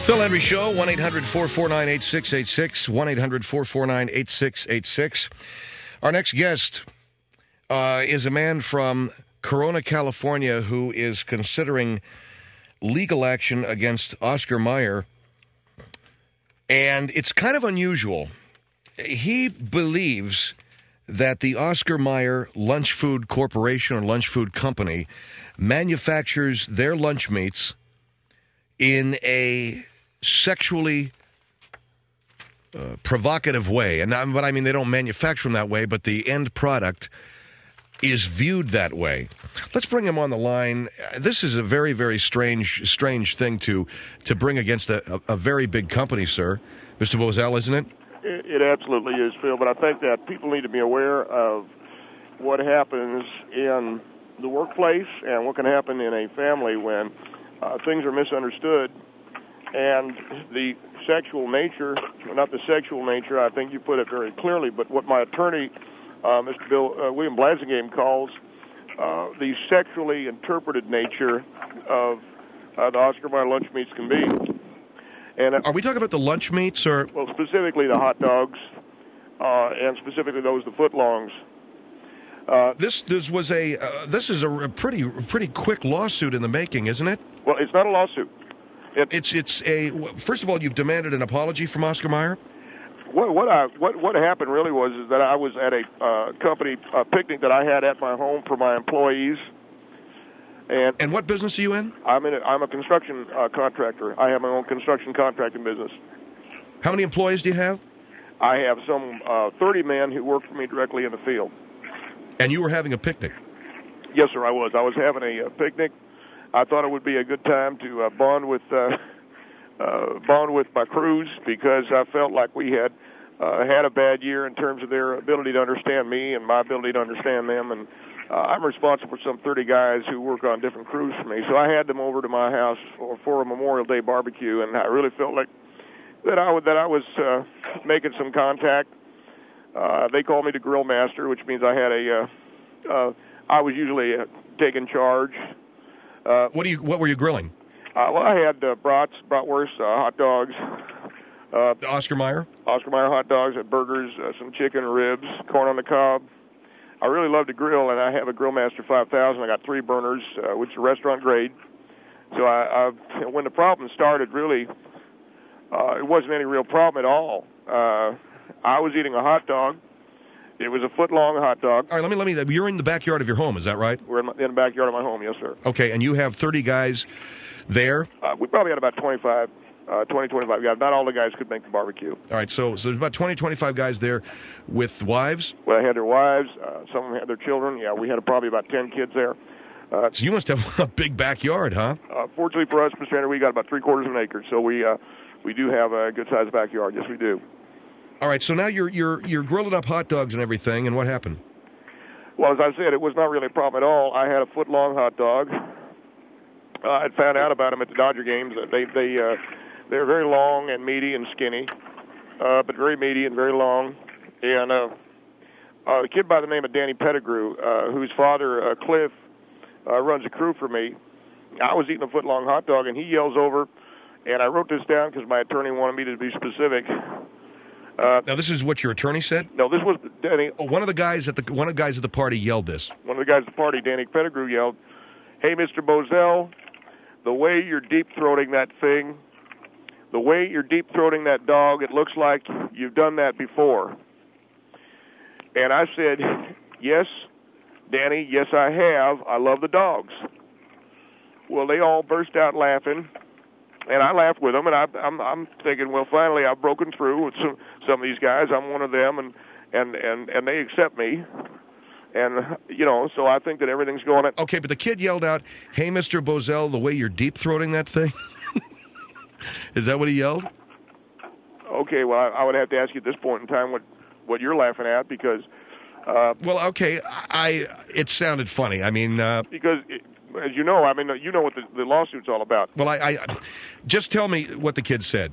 Bill Henry Show, 1-800-449-8686, 1-800-449-8686. Our next guest is a man from Corona, California, who is considering legal action against Oscar Mayer. And it's kind of unusual. He believes that the Oscar Mayer Lunch Food Corporation or Lunch Food Company manufactures their lunch meats in a sexually provocative way. But I mean, they don't manufacture them that way, but the end product is viewed that way. Let's bring him on the line. This is a very, very strange thing to bring against a very big company, sir. Mr. Bozell, isn't it? It absolutely is, Phil, but I think that people need to be aware of what happens in the workplace and what can happen in a family when things are misunderstood. And the sexual nature, not the sexual nature, I think you put it very clearly, but what my attorney, Mr. William Blasingame, calls the sexually interpreted nature of the Oscar Mayer lunch meats can be. And are we talking about the lunch meats, or? Well, specifically the hot dogs, and specifically those, the footlongs. This is a pretty quick lawsuit in the making, isn't it? Well, it's not a lawsuit. First of all, you've demanded an apology from Oscar Mayer? What happened really was is that I was at a company picnic that I had at my home for my employees. And what business are you in? I'm a construction contractor. I have my own construction contracting business. How many employees do you have? I have some 30 men who work for me directly in the field. And you were having a picnic? Yes, sir, I was. I was having a picnic. I thought it would be a good time to bond with my crews, because I felt like we had had a bad year in terms of their ability to understand me and my ability to understand them. And I'm responsible for some 30 guys who work on different crews for me. So I had them over to my house for a Memorial Day barbecue, and I really felt like that I was making some contact. They called me the grill master, which means I had I was usually taking charge. What were you grilling? Well, I had bratwurst, hot dogs. Oscar Mayer? Oscar Mayer hot dogs, burgers, some chicken, ribs, corn on the cob. I really love to grill, and I have a Grillmaster 5000. I got 3 burners, which is restaurant grade. So when the problem started, really, it wasn't any real problem at all. I was eating a hot dog. It was a foot-long hot dog. All right, let me. You're in the backyard of your home, is that right? We're in the backyard of my home, yes, sir. Okay, and you have 30 guys there? We probably had about 25 guys. Not all the guys could make the barbecue. All right, so there's about 20, 25 guys there with wives? Well, they had their wives. Some of them had their children. Yeah, we had probably about 10 kids there. So you must have a big backyard, huh? Fortunately for us, Mr. Henry, we got about 3/4 of an acre, so we do have a good-sized backyard. Yes, we do. All right, so now you're grilling up hot dogs and everything, and what happened? Well, as I said, it was not really a problem at all. I had a foot-long hot dog. I'd found out about them at the Dodger games. They're very long and meaty and skinny, but very meaty and very long. And a kid by the name of Danny Pettigrew, whose father, Cliff, runs a crew for me, I was eating a foot-long hot dog, and he yells over, and I wrote this down because my attorney wanted me to be specific. Now, this is what your attorney said? No, this was Danny. Oh, one of the guys at the party yelled this. One of the guys at the party, Danny Pettigrew, yelled, "Hey, Mr. Bozell, the way you're deep-throating that thing, the way you're deep-throating that dog, it looks like you've done that before." And I said, "Yes, Danny, yes, I have. I love the dogs." Well, they all burst out laughing. And I laughed with them, and I'm thinking, well, finally I've broken through with some of these guys. I'm one of them, and they accept me, and so I think that everything's going. Okay, but the kid yelled out, "Hey, Mr. Bozell, the way you're deep-throating that thing." Is that what he yelled? Okay, well, I would have to ask you at this point in time what you're laughing at, because. Well, okay, it sounded funny. I mean, because. As you know, you know what the lawsuit's all about. Well, I just tell me what the kid said.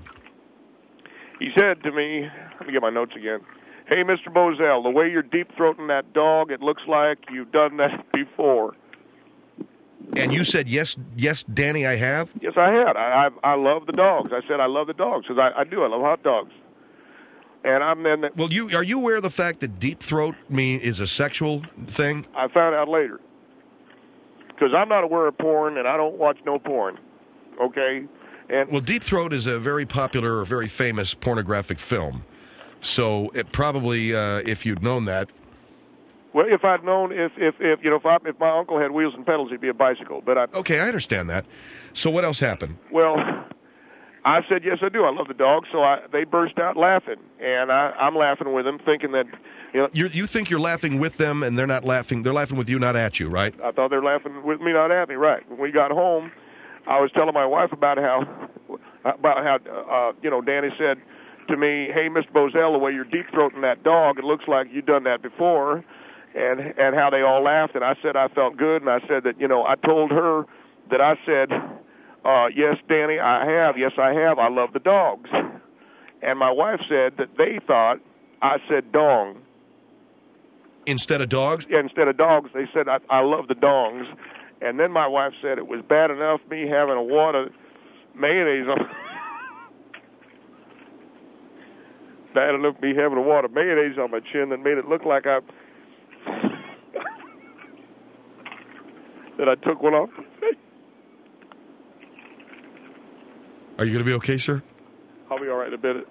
He said to me, let me get my notes again. "Hey, Mr. Bozell, the way you're deep-throating that dog, it looks like you've done that before." And you said, yes, Danny, I have? Yes, I had. I love the dogs. I said I love the dogs because I do. I love hot dogs. And I'm then. Well, are you aware of the fact that deep throat is a sexual thing? I found out later because I'm not aware of porn and I don't watch no porn. Okay. And well, Deep Throat is a very popular or very famous pornographic film. So it probably, if you'd known that. Well, if I'd known, if my uncle had wheels and pedals, he'd be a bicycle. But okay, I understand that. So what else happened? Well, I said yes, I do. I love the dogs. So they burst out laughing, and I'm laughing with them, thinking that you think you're laughing with them, and they're not laughing. They're laughing with you, not at you, right? I thought they were laughing with me, not at me. Right. When we got home, I was telling my wife about how Danny said to me, "Hey, Mr. Bozell, the way you're deep throating that dog, it looks like you've done that before," and how they all laughed. And I said I felt good, and I said that I told her that I said, "Yes, Danny, I have. Yes, I have. I love the dogs." And my wife said that they thought I said dong instead of dogs. Yeah, instead of dogs, they said I love the dongs. And then my wife said it was bad enough me having a wad of mayonnaise on. Bad enough me having a wad of mayonnaise on my chin that made it look like that I took one off. Are you going to be okay, sir? I'll be all right in a minute.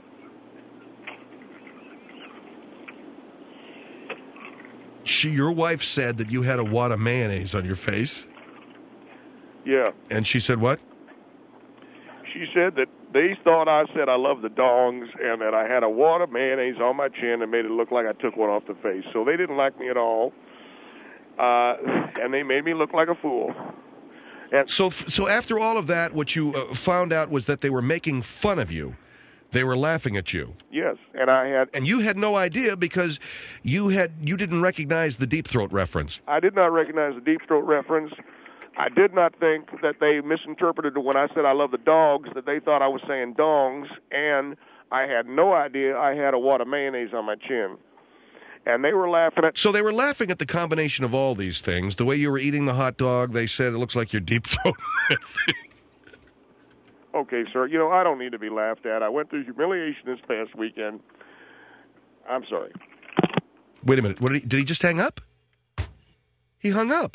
Your wife said that you had a wad of mayonnaise on your face. Yeah. And she said what? She said that they thought I said I love the dongs and that I had a wad of mayonnaise on my chin and made it look like I took one off the face. So they didn't like me at all. And they made me look like a fool. And so after all of that, what you found out was that they were making fun of you. They were laughing at you. Yes, and you had no idea because you didn't recognize the Deep Throat reference. I did not recognize the Deep Throat reference. I did not think that they misinterpreted when I said I love the dogs, that they thought I was saying dongs, and I had no idea I had a wad of mayonnaise on my chin. And they were laughing at... So they were laughing at the combination of all these things. The way you were eating the hot dog, they said it looks like you're deep throating that thing. Okay, sir. I don't need to be laughed at. I went through humiliation this past weekend. I'm sorry. Wait a minute. Did he just hang up? He hung up.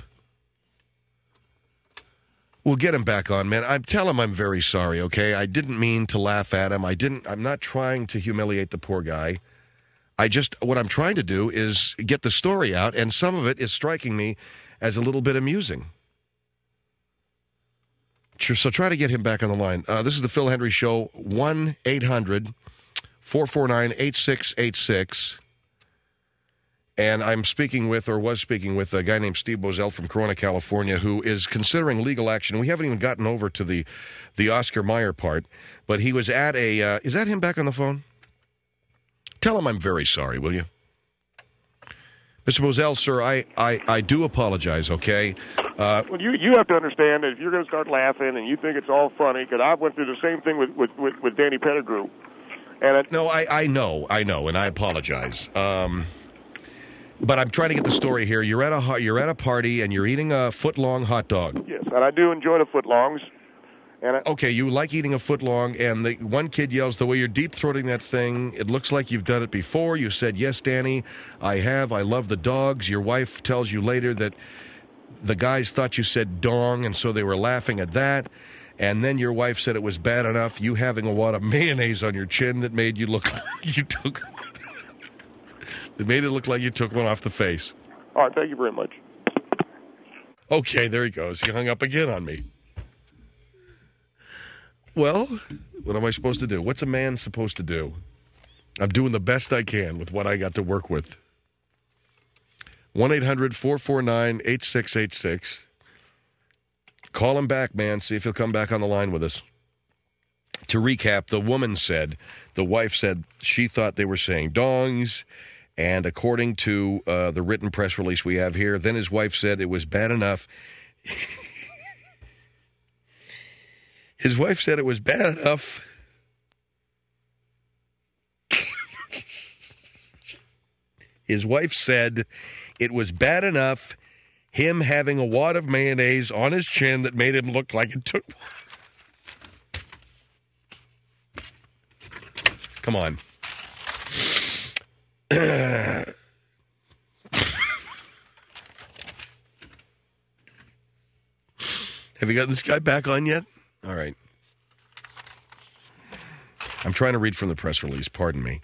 We'll get him back on, man. Tell him I'm very sorry, okay? I didn't mean to laugh at him. I'm not trying to humiliate the poor guy. What I'm trying to do is get the story out, and some of it is striking me as a little bit amusing. So try to get him back on the line. This is the Phil Hendrie Show, 1-800-449-8686. And I'm was speaking with a guy named Steve Bozell from Corona, California, who is considering legal action. We haven't even gotten over to the Oscar Mayer part, but he was at a... is that him back on the phone? Tell him I'm very sorry, will you? Mr. Bozell, sir, I do apologize, okay? Well, you have to understand that if you're going to start laughing and you think it's all funny, because I went through the same thing with Danny Pettigrew. And no, I know, and I apologize. But I'm trying to get the story here. You're at a party and you're eating a foot-long hot dog. Yes, and I do enjoy the footlongs. Okay, you like eating a foot-long, and the one kid yells, the way you're deep-throating that thing, it looks like you've done it before. You said, yes, Danny, I have. I love the dogs. Your wife tells you later that the guys thought you said dong, and so they were laughing at that. And then your wife said it was bad enough, you having a wad of mayonnaise on your chin that made you look like you took... It made it look like you took one off the face. All right, thank you very much. Okay, there he goes. He hung up again on me. Well, what am I supposed to do? What's a man supposed to do? I'm doing the best I can with what I got to work with. 1-800-449-8686. Call him back, man. See if he'll come back on the line with us. To recap, the wife said she thought they were saying dongs, and according to the written press release we have here, then his wife said it was bad enough. His wife said it was bad enough. His wife said it was bad enough him having a wad of mayonnaise on his chin that made him look like it took. Come on. Have you gotten this guy back on yet? All right. I'm trying to read from the press release. Pardon me.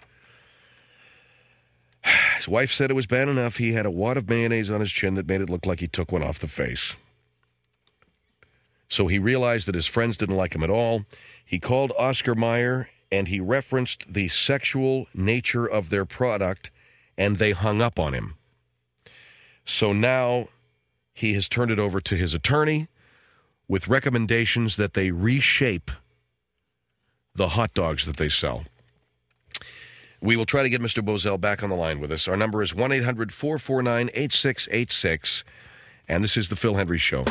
His wife said it was bad enough he had a wad of mayonnaise on his chin that made it look like he took one off the face. So he realized that his friends didn't like him at all. He called Oscar Mayer, and he referenced the sexual nature of their product, and they hung up on him. So now he has turned it over to his attorney with recommendations that they reshape the hot dogs that they sell. We will try to get Mr. Boesel back on the line with us. Our number is 1-800-449-8686, and this is the Phil Hendrie Show.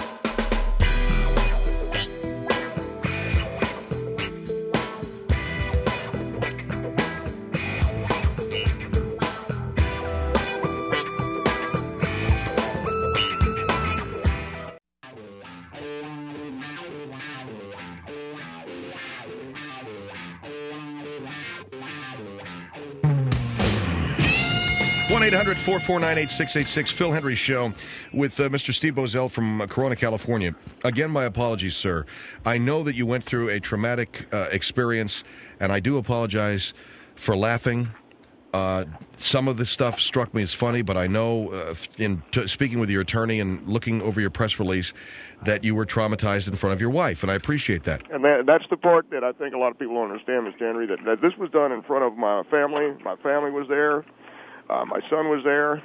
One 1-800-449-8686, Phil Hendrie Show with Mr. Steve Boesel from Corona, California. Again, my apologies, sir. I know that you went through a traumatic experience, and I do apologize for laughing. Some of this stuff struck me as funny, but I know speaking with your attorney and looking over your press release that you were traumatized in front of your wife, and I appreciate that. And that's the part that I think a lot of people don't understand, Mr. Henry, that this was done in front of my family. My family was there. My son was there.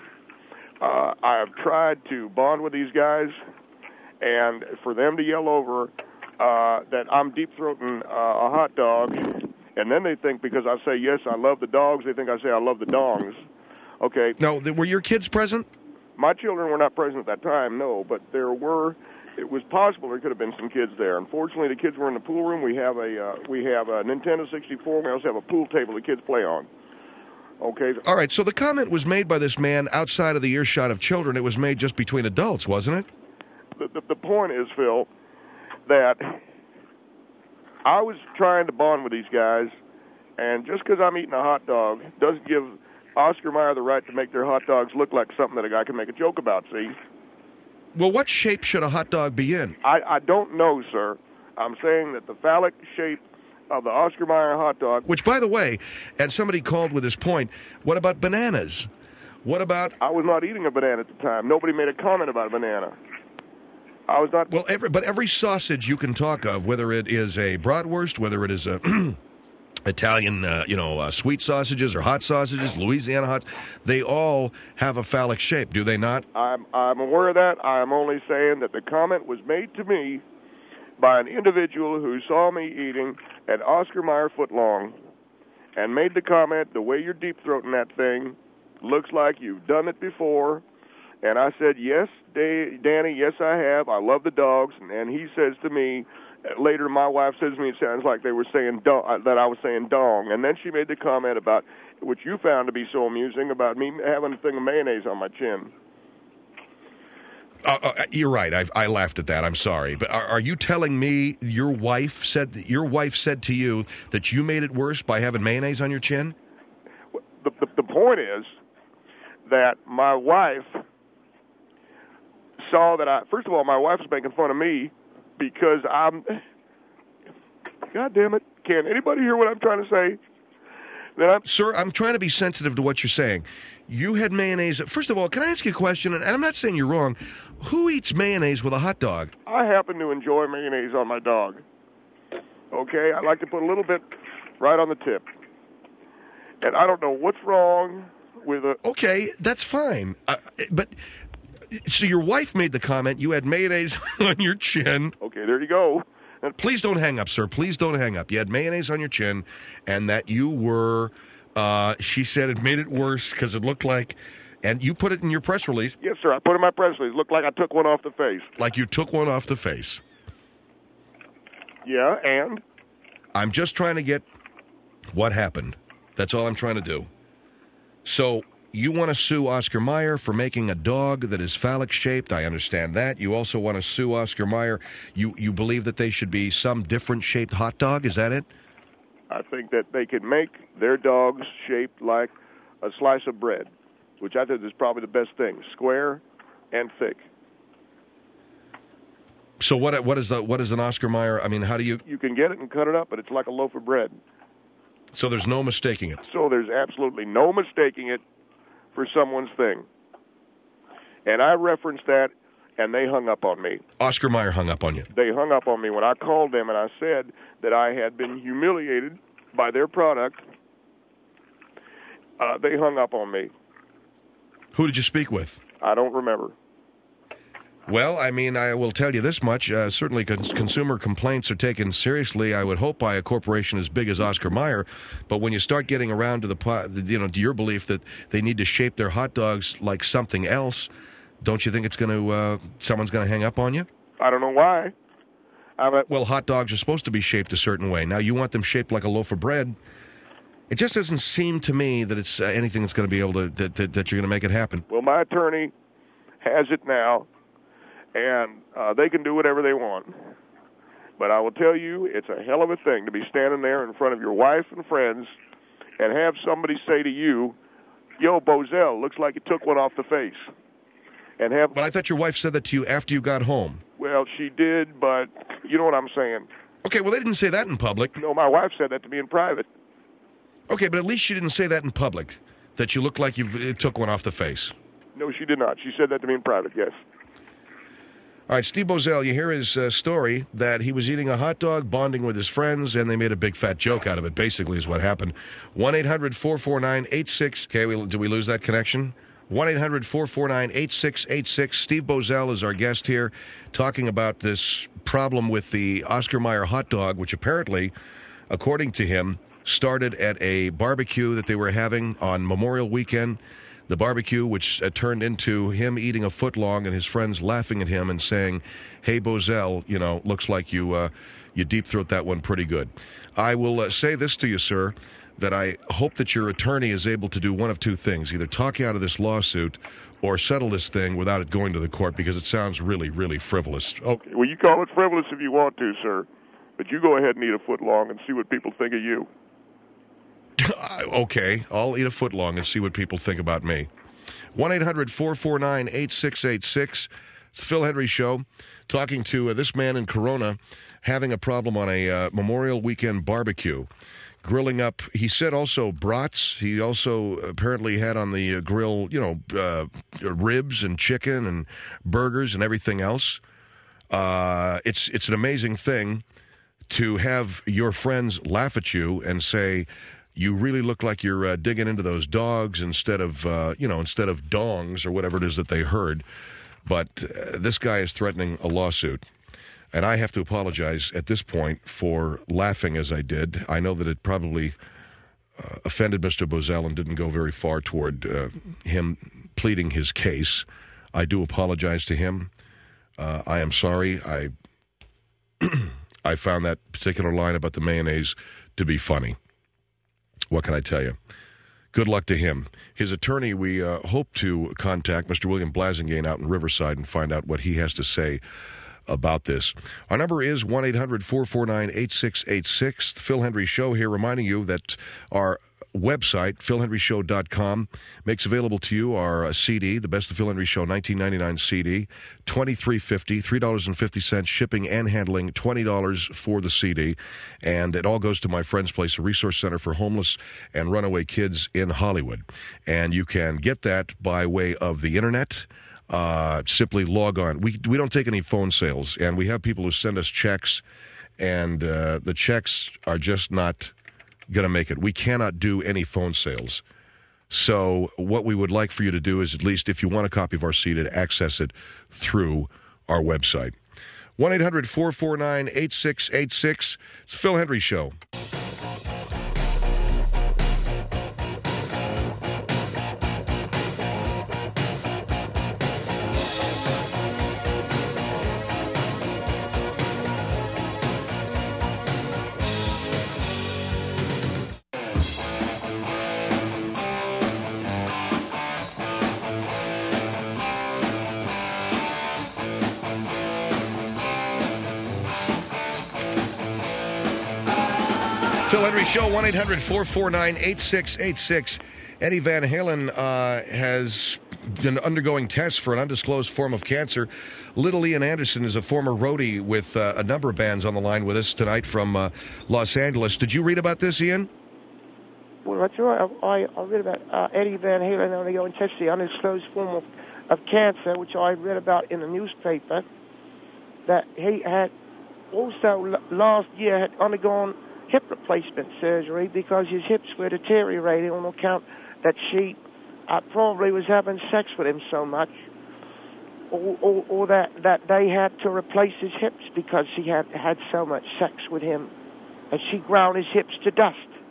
I have tried to bond with these guys, and for them to yell over that I'm deep-throating a hot dog, and then they think because I say, yes, I love the dogs, they think I say I love the dongs. Okay. Now, were your kids present? My children were not present at that time, no, but there were. It was possible there could have been some kids there. Unfortunately, the kids were in the pool room. We have a Nintendo 64. We also have a pool table the kids play on. Okay. All right, so the comment was made by this man outside of the earshot of children. It was made just between adults, wasn't it? The point is, Phil, that I was trying to bond with these guys, and just because I'm eating a hot dog doesn't give Oscar Mayer the right to make their hot dogs look like something that a guy can make a joke about, see? Well, what shape should a hot dog be in? I don't know, sir. I'm saying that the phallic shape of the Oscar Mayer hot dog. Which, by the way, and somebody called with this point, what about bananas? What about... I was not eating a banana at the time. Nobody made a comment about a banana. I was not... Well, every sausage you can talk of, whether it is a bratwurst, whether it is a Italian, sweet sausages or hot sausages, Louisiana hot, they all have a phallic shape, do they not? I'm aware of that. I'm only saying that the comment was made to me by an individual who saw me eating an Oscar Mayer footlong and made the comment, the way you're deep-throating that thing looks like you've done it before. And I said, yes, Danny, yes, I have. I love the dogs. And he says to me, later my wife says to me, it sounds like they were saying that I was saying dong. And then she made the comment about, which you found to be so amusing, about me having a thing of mayonnaise on my chin. You're right. I laughed at that. I'm sorry. But are you telling me your wife said to you that you made it worse by having mayonnaise on your chin? The point is that my wife saw that first of all, my wife was making fun of me because God damn it. Can anybody hear what I'm trying to say? Sir, I'm trying to be sensitive to what you're saying. You had mayonnaise. First of all, can I ask you a question? And I'm not saying you're wrong. Who eats mayonnaise with a hot dog? I happen to enjoy mayonnaise on my dog. Okay? I like to put a little bit right on the tip. And I don't know what's wrong with it. Okay, that's fine. But so your wife made the comment you had mayonnaise on your chin. Okay, there you go. Please don't hang up, sir. Please don't hang up. You had mayonnaise on your chin, and that you were, she said it made it worse because it looked like, and you put it in your press release. Yes, sir. I put it in my press release. It looked like I took one off the face. Like you took one off the face. Yeah, and? I'm just trying to get what happened. That's all I'm trying to do. So you want to sue Oscar Mayer for making a dog that is phallic-shaped. I understand that. You also want to sue Oscar Mayer. You believe that they should be some different-shaped hot dog? Is that it? I think that they can make their dogs shaped like a slice of bread, which I think is probably the best thing, square and thick. So what is an Oscar Mayer? I mean, how do you... You can get it and cut it up, but it's like a loaf of bread. So there's no mistaking it? So there's absolutely no mistaking it for someone's thing. And I referenced that, and they hung up on me. Oscar Mayer hung up on you? They hung up on me when I called them, and I said that I had been humiliated by their product. They hung up on me. Who did you speak with? I don't remember. Well, I mean, I will tell you this much. Certainly consumer complaints are taken seriously, I would hope, by a corporation as big as Oscar Mayer. But when you start getting around to to your belief that they need to shape their hot dogs like something else, don't you think it's going to someone's going to hang up on you? I don't know why. Well, hot dogs are supposed to be shaped a certain way. Now, you want them shaped like a loaf of bread. It just doesn't seem to me that it's anything that's going to be able to, that you're going to make it happen. Well, my attorney has it now, and they can do whatever they want. But I will tell you, it's a hell of a thing to be standing there in front of your wife and friends and have somebody say to you, "Yo, Bozell, looks like you took one off the face." But I thought your wife said that to you after you got home. Well, she did, but you know what I'm saying. Okay, well, they didn't say that in public. No, my wife said that to me in private. Okay, but at least she didn't say that in public, that you look like you took one off the face. No, she did not. She said that to me in private, yes. All right, Steve Bozell, you hear his story that he was eating a hot dog, bonding with his friends, and they made a big fat joke out of it, basically, is what happened. 1-800-449-86... Okay, did we lose that connection? 1-800-449-8686. Steve Bozell is our guest here, talking about this problem with the Oscar Mayer hot dog, which apparently, according to him, started at a barbecue that they were having on Memorial Weekend. The barbecue, which turned into him eating a footlong and his friends laughing at him and saying, "Hey, Bozell, looks like you deep throat that one pretty good." I will say this to you, sir, that I hope that your attorney is able to do one of two things, either talk you out of this lawsuit or settle this thing without it going to the court, because it sounds really, really frivolous. Okay, well, you call it frivolous if you want to, sir, but you go ahead and eat a footlong and see what people think of you. Okay, I'll eat a footlong and see what people think about me. 1-800-449-8686. It's the Phil Hendrie Show, talking to this man in Corona having a problem on a Memorial Weekend barbecue, grilling up, he said, also brats. He also apparently had on the grill, ribs and chicken and burgers and everything else. It's an amazing thing to have your friends laugh at you and say, "You really look like you're digging into those dogs instead of dongs," or whatever it is that they heard. But this guy is threatening a lawsuit. And I have to apologize at this point for laughing as I did. I know that it probably offended Mr. Bozell and didn't go very far toward him pleading his case. I do apologize to him. I am sorry. I found that particular line about the mayonnaise to be funny. What can I tell you? Good luck to him. His attorney, we hope to contact Mr. William Blasingame out in Riverside and find out what he has to say about this. Our number is 1-800-449-8686. The Phil Hendrie Show here, reminding you that our website, philhendrieshow.com, makes available to you our CD, the Best of Phil Hendrie Show 1999 CD, $23.50, $3.50 shipping and handling, $20 for the CD, and it all goes to my friend's place, a resource center for homeless and runaway kids in Hollywood. And you can get that by way of the internet. Simply log on. We don't take any phone sales, and we have people who send us checks, and the checks are just not going to make it. We cannot do any phone sales. So what we would like for you to do is, at least if you want a copy of our CD, to access it through our website. 1-800-449-8686. It's the Phil Hendrie Show. Phil Henry Show, 1-800-449-8686. Eddie Van Halen has been undergoing tests for an undisclosed form of cancer. Little Ian Anderson is a former roadie with a number of bands on the line with us tonight from Los Angeles. Did you read about this, Ian? Well, that's right. I read about Eddie Van Halen undergoing tests for the undisclosed form of cancer, which I read about in the newspaper, that he had also last year had undergone hip replacement surgery because his hips were deteriorating on account that she probably was having sex with him so much, or that they had to replace his hips because she had so much sex with him, and she ground his hips to dust.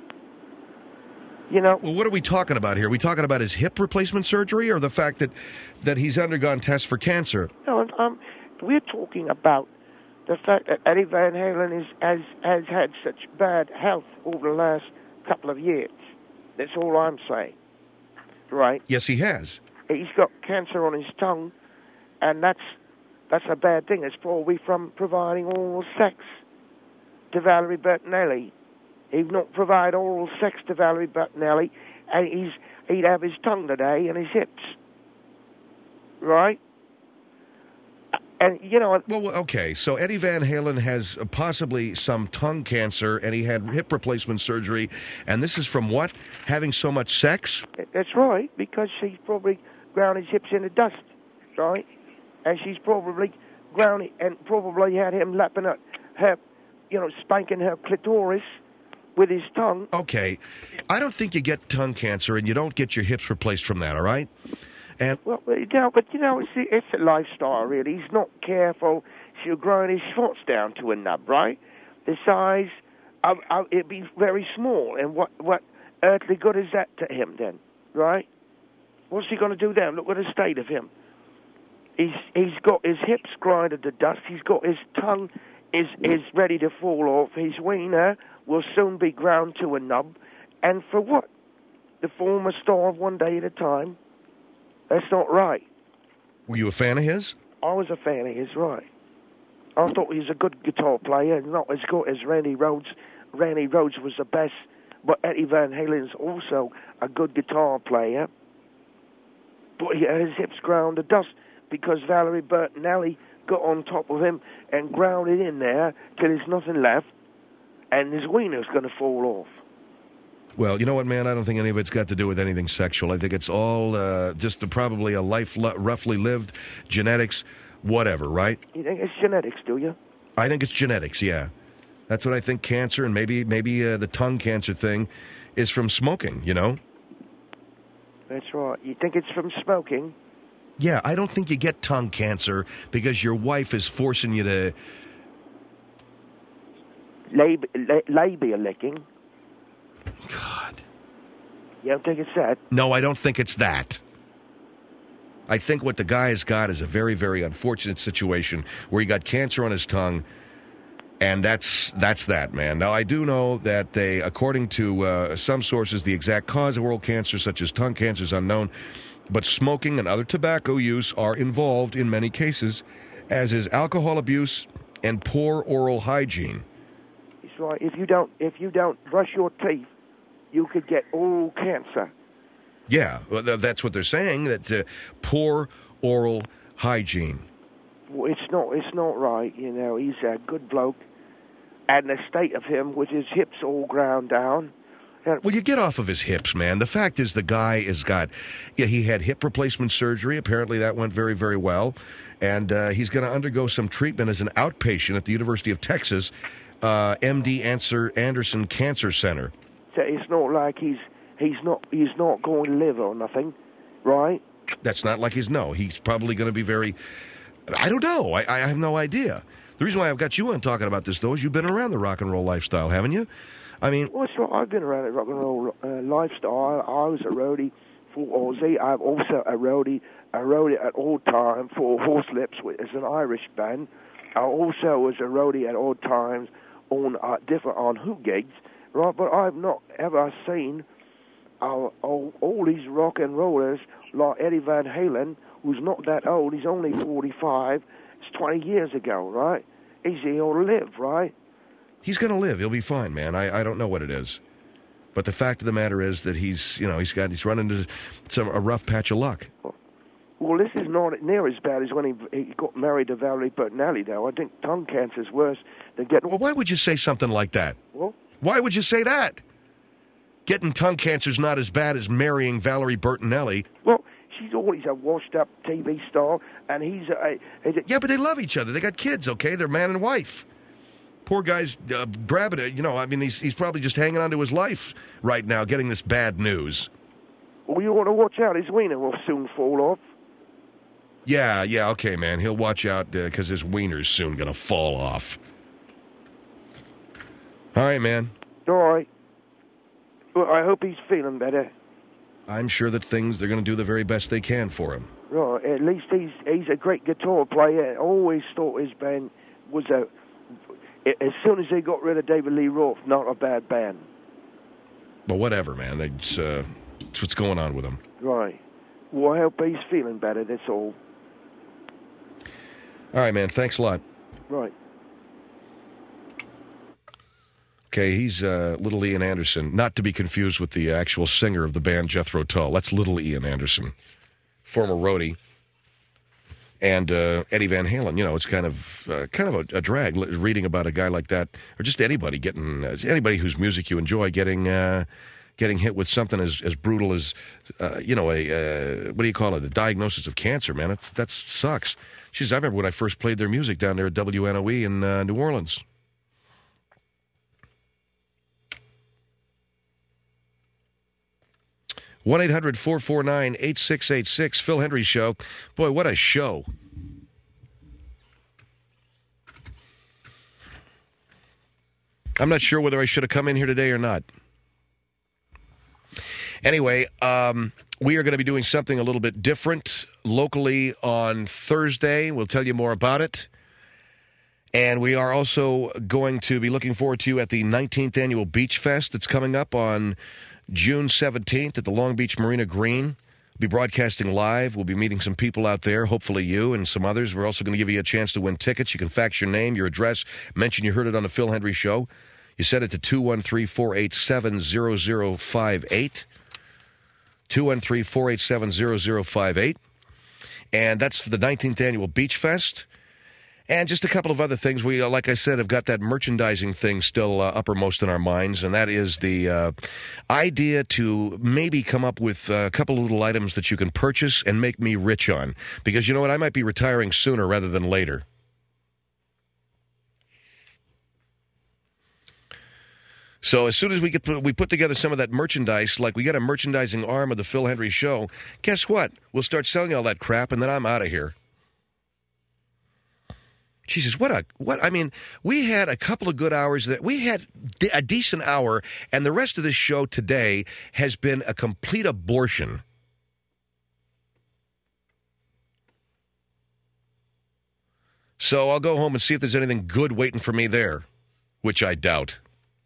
You know. Well, what are we talking about here? Are we talking about his hip replacement surgery, or the fact that he's undergone tests for cancer? No, we're talking about the fact that Eddie Van Halen has had such bad health over the last couple of years. That's all I'm saying. Right? Yes, he has. He's got cancer on his tongue, and that's a bad thing. It's probably from providing oral sex to Valerie Bertinelli. He'd not provide oral sex to Valerie Bertinelli, and he'd have his tongue today and his hips. Right? And, you know... Well, okay, so Eddie Van Halen has possibly some tongue cancer, and he had hip replacement surgery, and this is from what? Having so much sex? That's right, because she's probably ground his hips in the dust, right? And she's probably ground it, and probably had him lapping at her, spanking her clitoris with his tongue. Okay, I don't think you get tongue cancer, and you don't get your hips replaced from that, all right? And well, it's a lifestyle, really. He's not careful. She'll grind his schwartz down to a nub, right? The size, it'd be very small. And what earthly good is that to him then, right? What's he going to do then? Look at the state of him. He's got his hips grinded to dust. He's got his tongue is ready to fall off. His wiener will soon be ground to a nub. And for what? The former star of one day at a time. That's not right. Were you a fan of his? I was a fan of his, right. I thought he was a good guitar player, not as good as Randy Rhoads. Randy Rhoads was the best, but Eddie Van Halen's also a good guitar player. But he had his hips ground to dust because Valerie Bertinelli got on top of him and ground it in there till there's nothing left, and his wiener's going to fall off. Well, you know what, man? I don't think any of it's got to do with anything sexual. I think it's all just probably a life roughly lived, genetics, whatever, right? You think it's genetics, do you? I think it's genetics, yeah. That's what I think cancer and maybe the tongue cancer thing is from smoking, That's right. You think it's from smoking? Yeah, I don't think you get tongue cancer because your wife is forcing you to... Labia licking. God. You don't think it's that? No, I don't think it's that. I think what the guy has got is a very, very unfortunate situation where he got cancer on his tongue, and that's that, man. Now, I do know that they, according to some sources, the exact cause of oral cancer, such as tongue cancer, is unknown, but smoking and other tobacco use are involved in many cases, as is alcohol abuse and poor oral hygiene. It's right. If you don't brush your teeth, you could get oral cancer. Yeah, well, that's what they're saying, that poor oral hygiene. Well, it's not right, He's a good bloke. And the state of him with his hips all ground down. Well, you get off of his hips, man. The fact is the guy he had hip replacement surgery. Apparently that went very, very well. And he's going to undergo some treatment as an outpatient at the University of Texas, MD Anderson Cancer Center. So it's not like he's not going to live or nothing, right? That's not like he's probably going to be very... I don't know. I have no idea. The reason why I've got you on talking about this, though, is you've been around the rock and roll lifestyle, haven't you? I mean... Well, sure, I've been around the rock and roll lifestyle. I was a roadie for Ozzy. I'm also a roadie at all times for Horselips, which is an Irish band. I also was a roadie at all times on Who gigs, right? But I've not ever seen all these rock and rollers like Eddie Van Halen, who's not that old. He's only 45. It's 20 years ago, right? He's here to live, right? He's going to live. He'll be fine, man. I don't know what it is. But the fact of the matter is that he's running into a rough patch of luck. Well, this is not near as bad as when he got married to Valerie Bertinelli, though. I think tongue cancer's worse than getting... Well, why would you say something like that? Well, why would you say that? Getting tongue cancer's not as bad as marrying Valerie Bertinelli. Well, she's always a washed-up TV star, and he's a... Yeah, but they love each other. They got kids, okay? They're man and wife. Poor guy's grabbing it. He's probably just hanging on to his life right now, getting this bad news. Well, you want to watch out. His wiener will soon fall off. Yeah, okay, man. He'll watch out because his wiener's soon going to fall off. All right, man. All right. Well, I hope he's feeling better. I'm sure that they're going to do the very best they can for him. Right. At least he's a great guitar player. I always thought his band was as soon as they got rid of David Lee Roth, not a bad band. But whatever, man. It's what's going on with him. Right. Well, I hope he's feeling better, that's all. All right, man. Thanks a lot. Right. Okay, he's Little Ian Anderson, not to be confused with the actual singer of the band Jethro Tull. That's Little Ian Anderson, former roadie. And Eddie Van Halen, it's kind of a drag reading about a guy like that, or just anybody anybody whose music you enjoy getting hit with something as brutal as what do you call it? A diagnosis of cancer, man. That sucks. Jeez, I remember when I first played their music down there at WNOE in New Orleans. One 1-800-449-8686. Phil Hendry Show. Boy, what a show. I'm not sure whether I should have come in here today or not. Anyway, we are going to be doing something a little bit different locally on Thursday. We'll tell you more about it. And we are also going to be looking forward to you at the 19th Annual Beach Fest that's coming up on June 17th at the Long Beach Marina Green. We'll be broadcasting live. We'll be meeting some people out there, hopefully you and some others. We're also going to give you a chance to win tickets. You can fax your name, your address, mention you heard it on the Phil Hendry Show. You send it to 213-487-0058. 213-487-0058. And that's for the 19th Annual Beach Fest. And just a couple of other things. We, like I said, have got that merchandising thing still uppermost in our minds, and that is the idea to maybe come up with a couple of little items that you can purchase and make me rich on. Because you know what? I might be retiring sooner rather than later. So as soon as we put together some of that merchandise, like we got a merchandising arm of the Phil Hendry Show, guess what? We'll start selling all that crap, and then I'm out of here. Jesus, we had a couple of good hours. We had a decent hour, and the rest of this show today has been a complete abortion. So I'll go home and see if there's anything good waiting for me there, which I doubt.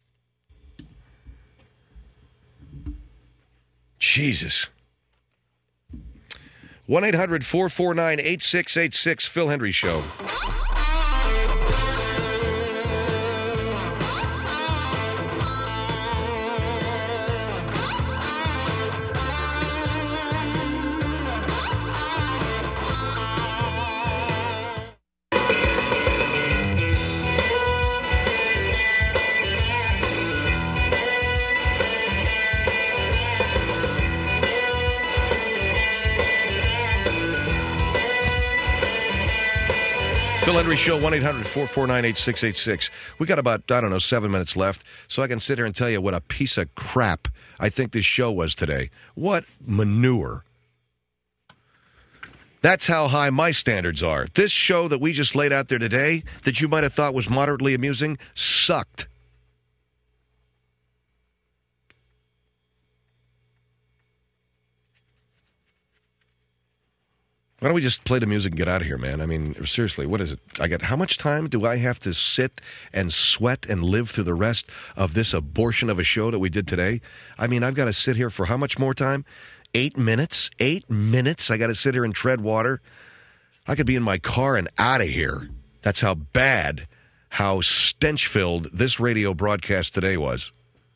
Jesus. 1-800-449-8686, Phil Hendry Show. Phil Hendry Show, 1-800-449-8686. We got about, 7 minutes left, so I can sit here and tell you what a piece of crap I think this show was today. What manure. That's how high my standards are. This show that we just laid out there today, that you might have thought was moderately amusing, sucked. Why don't we just play the music and get out of here, man? I mean, seriously, what is it? How much time do I have to sit and sweat and live through the rest of this abortion of a show that we did today? I mean, I've got to sit here for how much more time? 8 minutes? 8 minutes? I got to sit here and tread water? I could be in my car and out of here. That's how bad how stench-filled this radio broadcast today was.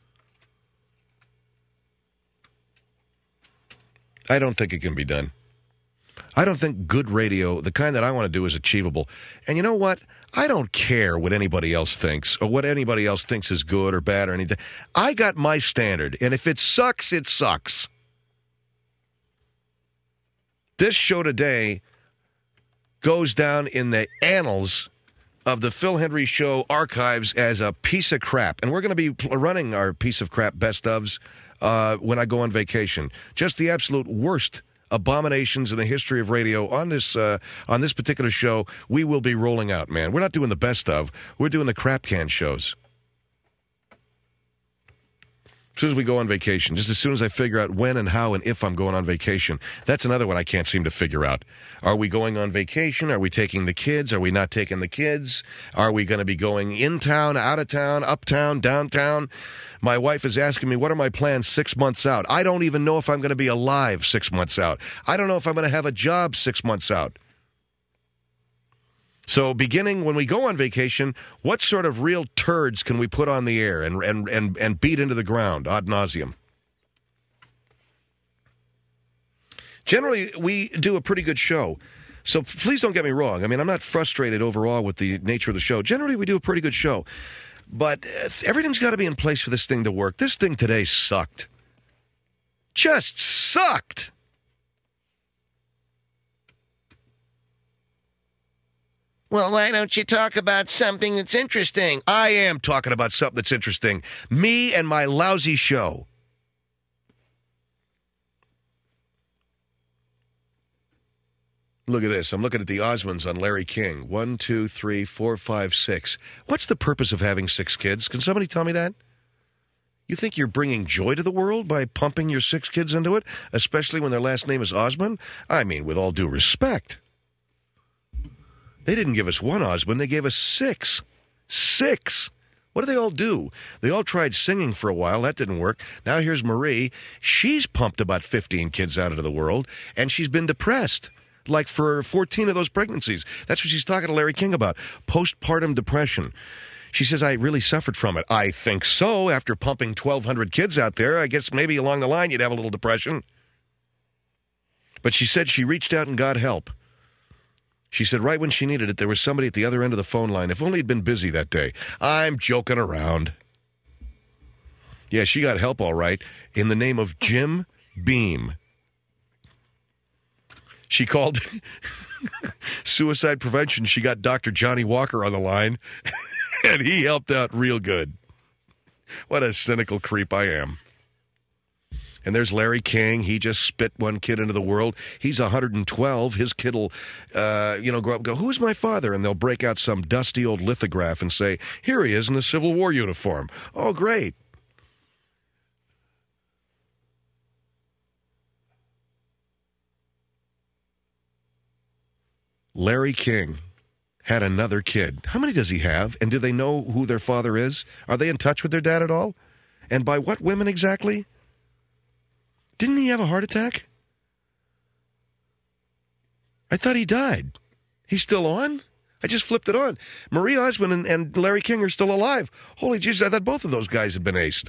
I don't think it can be done. I don't think good radio, the kind that I want to do, is achievable. And you know what? I don't care what anybody else thinks or what anybody else thinks is good or bad or anything. I got my standard, and if it sucks, it sucks. This show today goes down in the annals of the Phil Hendrie Show archives as a piece of crap. And we're going to be running our piece of crap best ofs when I go on vacation. Just the absolute worst abominations in the history of radio on this particular show we will be rolling out, man. We're not doing the best of. We're doing the crap can shows. As soon as we go on vacation, just as soon as I figure out when and how and if I'm going on vacation. That's another one I can't seem to figure out. Are we going on vacation? Are we taking the kids? Are we not taking the kids? Are we going to be going in town, out of town, uptown, downtown? My wife is asking me, what are my plans 6 months out? I don't even know if I'm going to be alive 6 months out. I don't know if I'm going to have a job 6 months out. So beginning when we go on vacation, what sort of real turds can we put on the air and beat into the ground ad nauseum? Generally, we do a pretty good show. So please don't get me wrong. I mean, I'm not frustrated overall with the nature of the show. Generally, we do a pretty good show. But everything's got to be in place for this thing to work. This thing today sucked. Just sucked. Well, why don't you talk about something that's interesting? I am talking about something that's interesting. Me and my lousy show. Look at this. I'm looking at the Osmonds on Larry King. 1, 2, 3, 4, 5, 6. What's the purpose of having 6 kids? Can somebody tell me that? You think you're bringing joy to the world by pumping your 6 kids into it, especially when their last name is Osmond? I mean, with all due respect. They didn't give us 1 Osmond. They gave us 6. 6. What do they all do? They all tried singing for a while. That didn't work. Now here's Marie. She's pumped about 15 kids out into the world, and she's been depressed. Like for 14 of those pregnancies. That's what she's talking to Larry King about. Postpartum depression. She says, I really suffered from it. I think so. After pumping 1,200 kids out there, I guess maybe along the line you'd have a little depression. But she said she reached out and got help. She said right when she needed it, there was somebody at the other end of the phone line. If only he'd been busy that day. I'm joking around. Yeah, she got help all right in the name of Jim Beam. She called suicide prevention. She got Dr. Johnny Walker on the line, and he helped out real good. What a cynical creep I am. And there's Larry King. He just spit 1 kid into the world. He's 112. His kid will, grow up and go, who's my father? And they'll break out some dusty old lithograph and say, here he is in a Civil War uniform. Oh, great. Larry King had another kid. How many does he have? And do they know who their father is? Are they in touch with their dad at all? And by what women exactly? Didn't he have a heart attack? I thought he died. He's still on? I just flipped it on. Marie Osmond and Larry King are still alive. Holy Jesus, I thought both of those guys had been aced.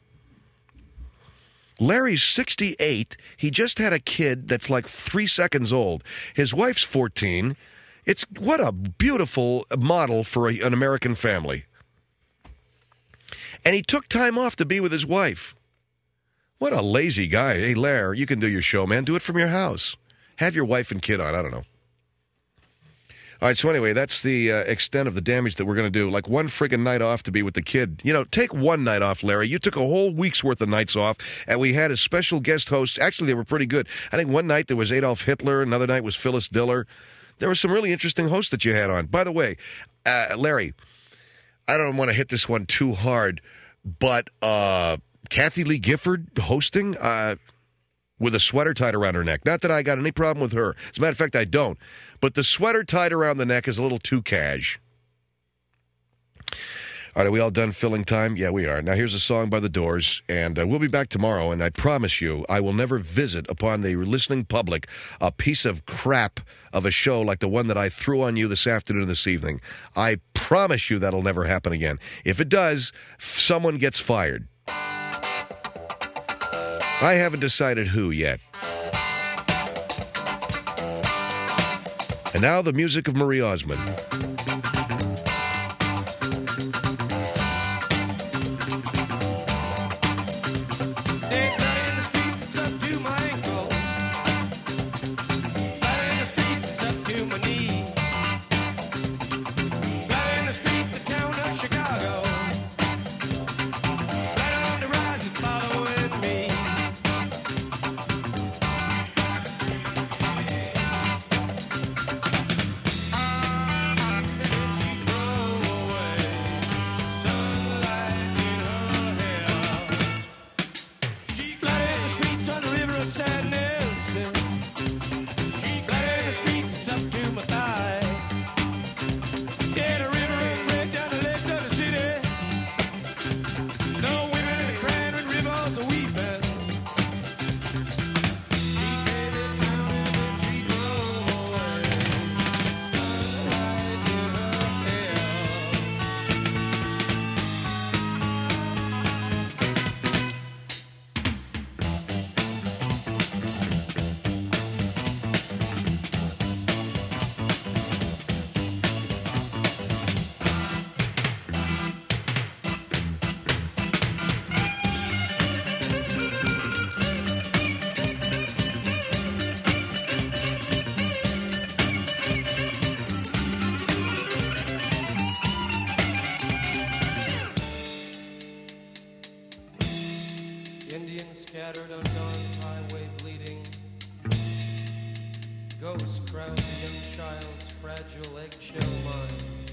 Larry's 68. He just had a kid that's like 3 seconds old. His wife's 14. What a beautiful model for an American family. And he took time off to be with his wife. What a lazy guy. Hey, Larry, you can do your show, man. Do it from your house. Have your wife and kid on. I don't know. All right, so anyway, that's the extent of the damage that we're going to do. Like 1 friggin' night off to be with the kid. Take 1 night off, Larry. You took a whole week's worth of nights off, and we had a special guest host. Actually, they were pretty good. I think 1 night there was Adolf Hitler. Another night was Phyllis Diller. There were some really interesting hosts that you had on. By the way, Larry, I don't want to hit this one too hard, but Kathy Lee Gifford hosting with a sweater tied around her neck. Not that I got any problem with her. As a matter of fact, I don't. But the sweater tied around the neck is a little too cash. All right, are we all done filling time? Yeah, we are. Now here's a song by The Doors, and we'll be back tomorrow, and I promise you I will never visit upon the listening public a piece of crap of a show like the one that I threw on you this afternoon and this evening. I promise you that'll never happen again. If it does, someone gets fired. I haven't decided who yet. And now the music of Marie Osmond. Indians scattered on dawn's highway bleeding. Ghosts crowd the young child's fragile eggshell mind.